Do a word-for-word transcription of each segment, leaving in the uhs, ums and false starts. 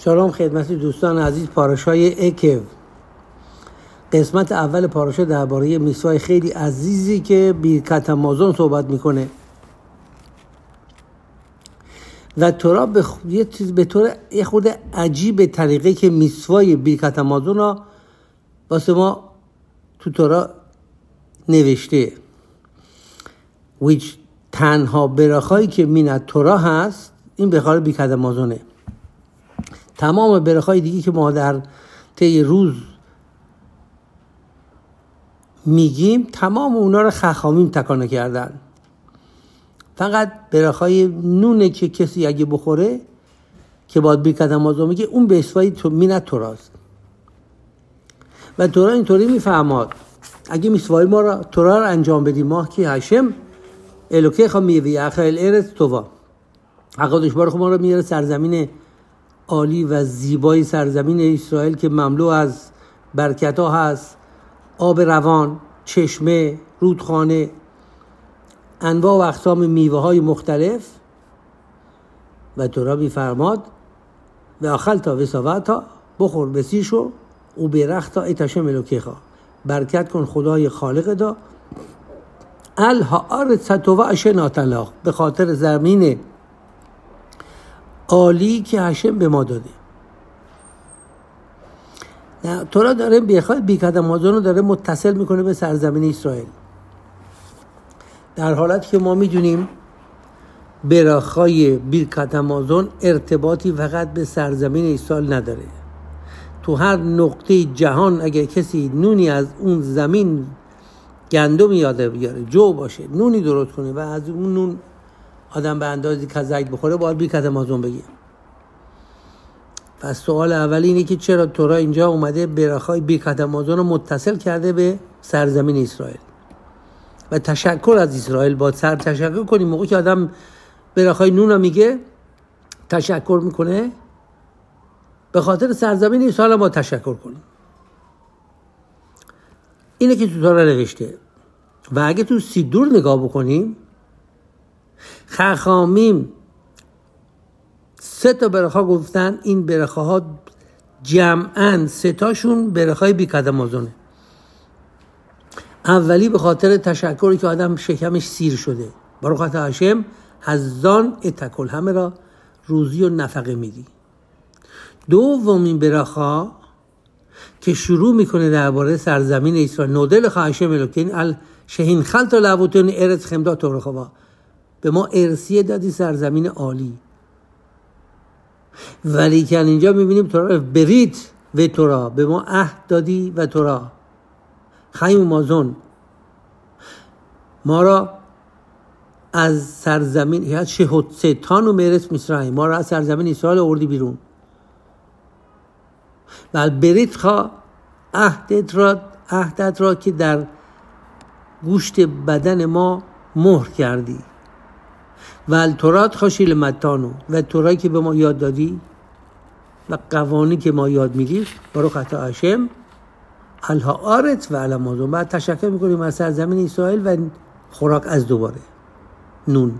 سلام خدمت دوستان عزیز. پاراشای عکو، قسمت اول پاراشا درباره میثوای خیلی عزیزی که برکت امازون صحبت میکنه و تورا به خ... یه چیز به طور یه خود عجیب طریقه که میثوای برکت امازون رو واسه ما تو تورا نوشته. ویچ تنها برخایی که مینت تورا هست این بخار برکت امازونه. تمام برخای دیگه که ما در طی روز میگیم تمام اونا رو خخامیم تکانه کردن. فقط برخای نونه که کسی اگه بخوره که باید برکت امازون میگه اون به اسوای تو مینت توراست. و تورا اینطوری میفهماد اگه میثوای ما را تورا رو انجام بدیم ما که هشم الوکه خوا میوی اخیل ارز تووا حقادش بار ما رو میاره سرزمین عالی و زیبای سرزمین اسرائیل که مملو از برکت ها هست، آب روان، چشمه، رودخانه، انواع و اقسام میوه های مختلف. و تورا میفرماد و آخل تا وساوتا بخور بسیر شو او برختا ایتاشم الوکه خوا برکت کن خدای خالق دا الها آرت ستوه اشه ناتلاخ به خاطر زمین عالی که هشم به ما داده. نه تورا داره بخواد برکت امازون رو داره متصل میکنه به سرزمین اسرائیل، در حالتی که ما میدونیم برخای برکت امازون ارتباطی فقط به سرزمین اسرائیل نداره. تو هر نقطه جهان اگه کسی نونی از اون زمین گندم یاده بیاره جو باشه نونی درست کنه و از اون نون آدم به اندازی کزک بخوره باید برکت امازون بگه. پس سوال اول اینه که چرا تورا اینجا اومده برخای برکت امازون رو متصل کرده به سرزمین اسرائیل و تشکر از اسرائیل باید سر تشکر کنیم. موقعی که آدم برخای نون رو میگه تشکر میکنه به خاطر سرزمین اسرائیل ما تشکر کنیم. اینه که تو تورا نوشته. و اگه تو سیدور نگاه بکنیم خخامیم سه تا برخا گفتن. این برخا ها جمعاً سه تاشون برخای برکت امازونه. اولی به خاطر تشکری که آدم شکمش سیر شده برای خاطر هشم هزان اتکل همه را روزی و نفقه میدی. دومین برخا که شروع میکنه درباره سرزمین اسرائیل نودل خواهشم الوکین ال شهین خلط لوتون ارز خمدا تورخوا به ما ارسیه دادی سرزمین عالی. ولی که اینجا میبینیم تورا بریت و تورا به ما عهد دادی و تورا خیم امازون ما را از سرزمین یاد شهود ستان و میرس مصرعیم ما را از سرزمین اسرائیل آوردی بیرون. و بریت خوا عهدت را عهدت را که در گوشت بدن ما مهر کردی و التورات خاشیل متانو و تورایی که به ما یاد دادی و قوانی که ما یاد میدیم برای خطا هشم الها آرت و الامازون. بعد تشکر میکنیم از سرزمین اسرائیل و خوراک از دوباره نون.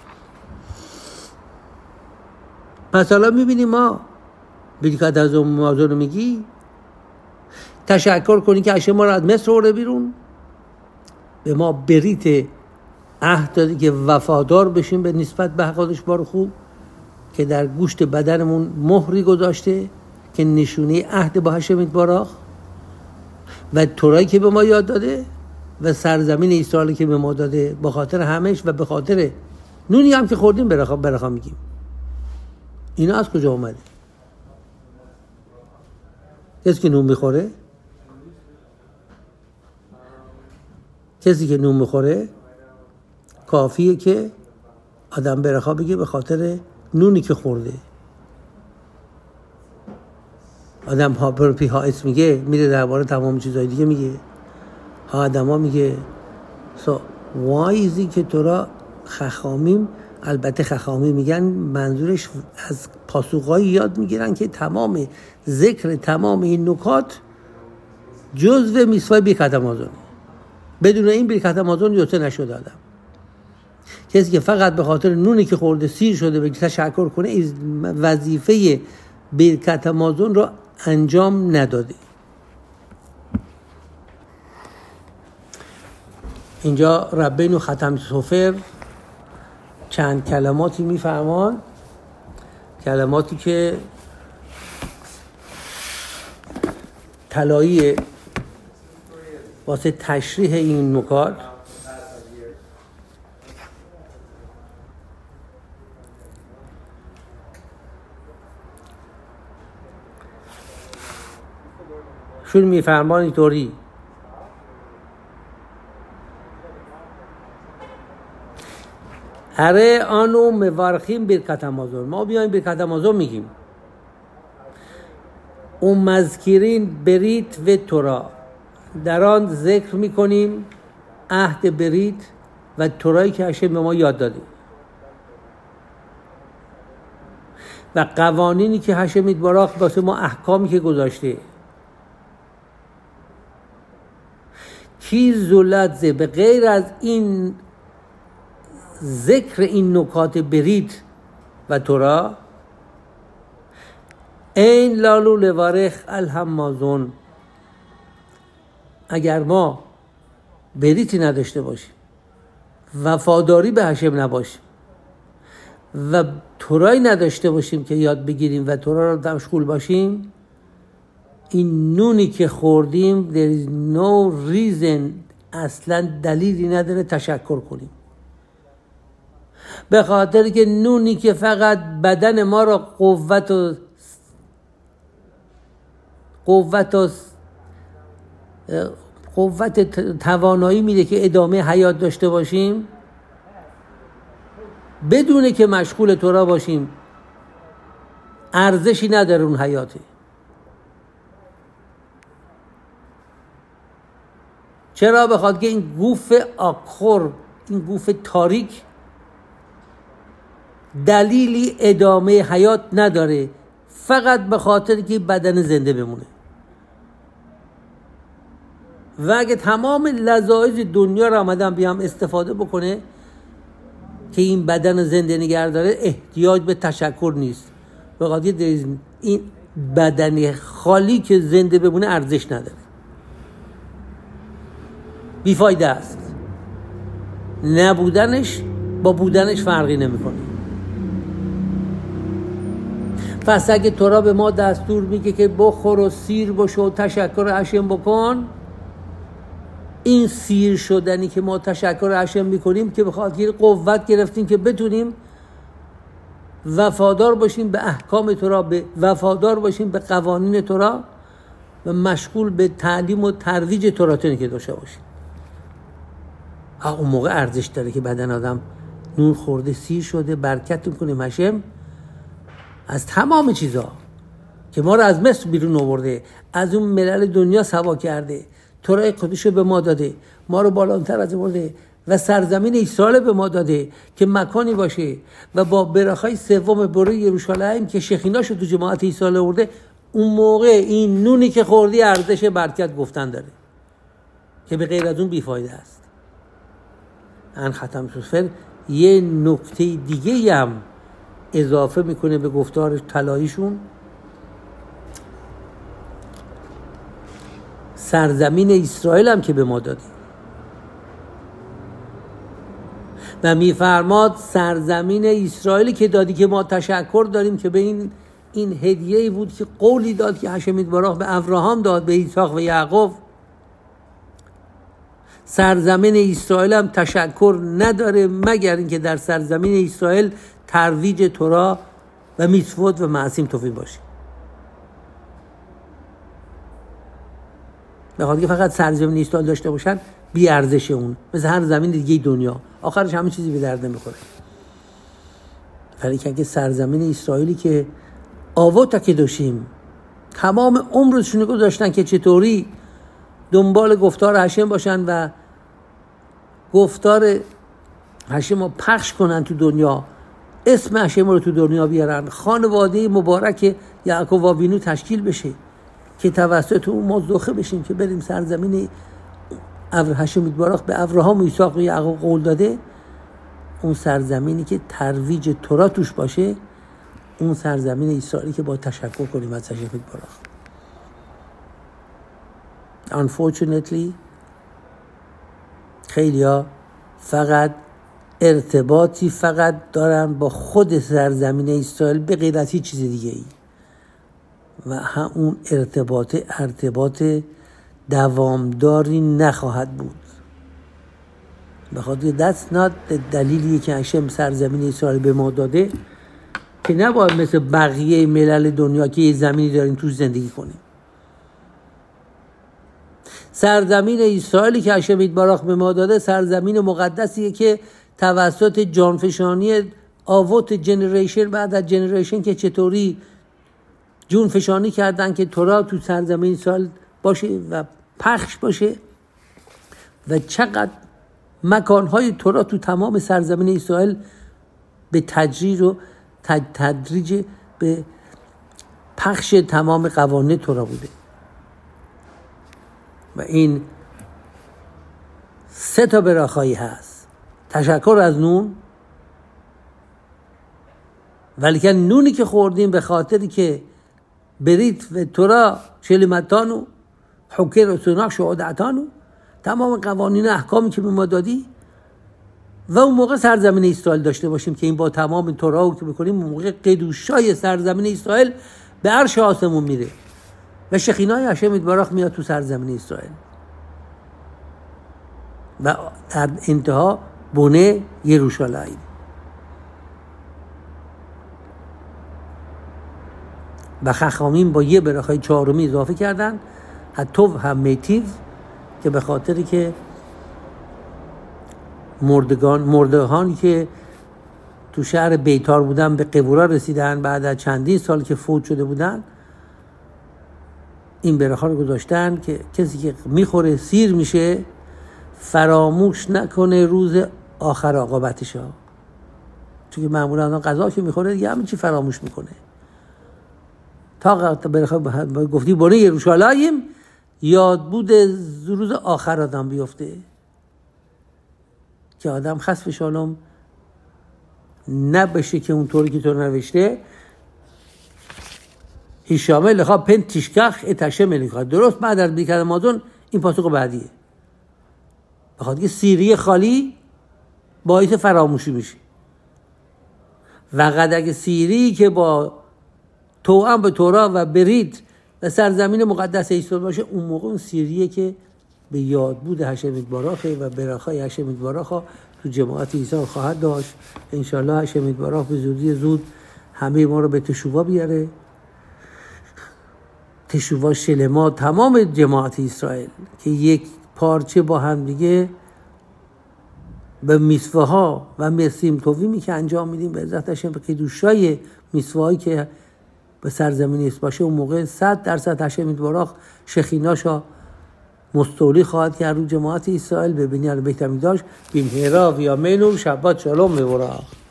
پس حالا میبینیم ما برکت از امازون میگی تشکر کنی که هشم ما را از مصر آورده بیرون به ما بریت عهد دادی که وفادار بشیم به نسبت به حقادش بار خوب که در گوشت بدنمون مهری گذاشته که نشونه عهد با هشم بارا و تورایی که به ما یاد داده و سرزمین اسرائیل که به ما داده به خاطر همش و به خاطر نونی هم که خوردیم برخا برخا میگیم. اینا از کجا اومده؟ کسی که نون میخوره کسی که نون میخوره کافیه که آدم برخا بگه به خاطر نونی که خورده. آدم ها پر پی ها اسم میگه میره درباره تمام چیزهای دیگه میگه. ها آدم ها میگه سو وایزی که تورا خخامیم البته خخامیم میگن منظورش از پاسوقایی یاد میگیرن که تمام ذکر تمام این نکات جزو میثوای برکت امازون. بدون این برکت امازون یوته نشد آدم. کسی که فقط به خاطر نونی که خورده سیر شده به تشکر کنه وظیفه برکت آمازون رو انجام نداده. اینجا ربین ختم سفر چند کلماتی میفرمان، کلماتی که طلایی واسه تشریح این نکات. شون میفرمان اینطوری: هره آنو مبارخیم برکت آمازون، ما بیایم برکت آمازون میگیم. اون مذکرین بریت و تورا، در آن ذکر میکنیم عهد بریت و تورایی که هشم به ما یاد داده و قوانینی که هشم یتبارک واسه ما احکامی که گذاشته. کی زولت زه، به غیر از این ذکر این نکات بریت و تورا، این لالو لوارخ الحمازون، اگر ما بریتی نداشته باشیم، وفاداری به هشم نباشیم و تورایی نداشته باشیم که یاد بگیریم و تورا رو مشغول باشیم، این نونی که خوردیم there is no reason، اصلا دلیلی نداره تشکر کنیم، به خاطر که نونی که فقط بدن ما را قوت و قوت و قوت توانایی میده که ادامه حیات داشته باشیم، بدونه که مشغول تورا باشیم ارزشی نداره اون حیاته. چرا؟ بخاطر که این گوف آخر، این گوف تاریک دلیلی ادامه حیات نداره، فقط به خاطر که بدن زنده بمونه. و اگه تمام لذایذ دنیا رو آمدن بیام استفاده بکنه که این بدن زنده نگه داره، احتیاج به تشکر نیست، به خاطر این بدن خالی که زنده بمونه ارزش نداره، بیفایده است، نبودنش با بودنش فرقی نمیکنه. پس اگه تورا به ما دستور میگه که بخور و سیر باش و تشکر هشم بکن، این سیر شدنی که ما تشکر هشم میکنیم که بخاطر قوت گرفتیم که بتونیم وفادار باشیم به احکام تورا، به وفادار باشیم به قوانین تورا و مشغول به تعلیم و ترویج توراتونه که داشته باشیم. اون موقع ارزش داره که بدن آدم نون خورده سیر شده، برکت میکنیم هشم از تمام چیزا که ما رو از مصر بیرون آورده، از اون ملل دنیا سوا کرده، تورای خودشو به ما داده، ما رو بالاتر از برده و سرزمین اسرائیل به ما داده که مکانی باشه و با برخای سوم بره یروشالیم که شخیناشو تو جماعت اسرائیل آورده، اون موقع این نونی که خوردی ارزش برکت گفتن داره که به غیر از اون بیفایده است. ان ختم سفر یه نکته دیگه هم اضافه میکنه به گفتار طلاییشون: سرزمین اسرائیل هم که به ما دادی و میفرماد سرزمین اسرائیلی که دادی که ما تشکر داریم که به این این هدیه‌ای بود که قولی داد که هشم یتبارک به ابراهام داد، به اسحاق و یعقوب. سرزمین اسرائیل هم تشکر نداره مگر اینکه در سرزمین اسرائیل ترویج تورا و میتوت و معاصیم توفیق باشه. بخاطر که فقط سرزمین اسرائیل داشته باشن بی ارزش اون، مثل هر زمین دیگه دنیا آخرش همه چیزی به درد نمیخوره. ولی که سرزمین اسرائیلی که آواتا که داشتیم تمام عمرشون گذاشتن که چطوری دنبال گفتار هشم باشن و گفتار هشم رو پخش کنن تو دنیا، اسم هشم رو تو دنیا بیارن، خانواده مبارک یعقوب و وینو تشکیل بشه که توسط اون ما زخه بشیم که بریم سرزمین هشم یتبارک به ابراهام و اسحاق و یعقوب قول داده، اون سرزمینی که ترویج تورا توش باشه، اون سرزمین اسرائیلی که با تشکر کنیم از هشم یتبارک. Unfortunately خیلی ها فقط ارتباطی فقط دارن با خود سرزمین اسرائیل به غیر از هیچ چیز دیگه ای و همون ارتباط ارتباط دوامداری نخواهد بود. بخاطر that's not دلیلیه که هشم سرزمین اسرائیل به ما داده که نباید مثل بقیه ملل دنیا که یه زمینی داریم توش زندگی کنیم. سرزمین اسرائیلی که هشم یتبارک به ما داده سرزمین مقدسیه که توسط جانفشانی آوت جنریشن بعد از جنریشن که چطوری جون فشانی کردن که تورا تو سرزمین اسرائیل باشه و پخش باشه و چقدر مکانهای تورا تو تمام سرزمین اسرائیل به تدریج و تدریج به پخش تمام قوانین تورا بوده و این سه تا براخایی هست. تشکر از نون، ولی که نونی که خوردیم به خاطری که بریت و تورا شلمتانو حکر و سناک شهادتانو تمام قوانین احکامی که به ما دادی و اون موقع سرزمین اسرائیل داشته باشیم که این با تمام تورا که بکنیم اون موقع قدوشای سرزمین اسرائیل به عرش آسمون میره و شخینای هشم یتبارک میاد تو سرزمین اسرائیل و در انتها بونه یروشلایم. و خخامین با یه براخای چهارمی اضافه کردن حتوب هم میتیو که به خاطری که مردگان مردهانی که تو شهر بیتار بودن به قبورا رسیدن بعد از چندین سال که فوت شده بودن این براخا رو گذاشتن که کسی که میخوره سیر میشه فراموش نکنه روز آخر عاقبتش ها، چون که معمولا غذا که میخوره دیگه همین چی فراموش میکنه تا براخا گفتی بونه یروشلایم یاد بود روز آخر آدم بیفته که آدم خسف شالم نبشه که اونطوری که تو نوشته هیشامه لخواه پن تیشکخ اتشه ملیکا درست بعد از بیکرد مازون این پاسخ بعدیه بخاطر که سیری خالی باعث فراموشی میشه و قدر سیری که با توأم به تورا و برید و سرزمین مقدس اسرائیل باشه اون موقع اون سیریه که به یاد بود هشم یتبارک و براخای هشم یتبارک تو جماعت عیسی خواهد داشت. انشالله هشم یتبارک به زودی زود همه ما رو به تشووا بیاره، تشووا شلما تمام جماعت اسرائیل که یک پارچه با هم دیگه به میسوه ها و مسیم تویمی که انجام میدیم به عزت هشم به قدوشای میسوه هایی که به سرزمین است باشه اون موقع صد درصد هشم یتبارک شخیناشا مستولی خواهد کرد رو جماعت اسرائیل به بنیان بیت المقدس بمهرا و یامینو شبات شلوم می‌بارد.